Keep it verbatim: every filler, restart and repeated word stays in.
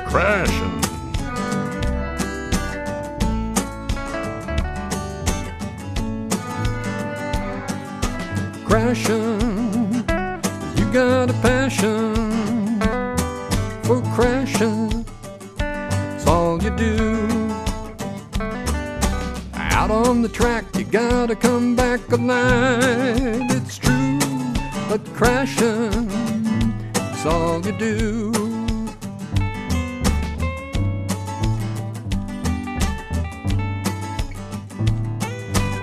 crashing. Crashing, you got a passion for crashing. It's all you do. Out on the track, you gotta come back alive. It's true, but crashing, it's all you do.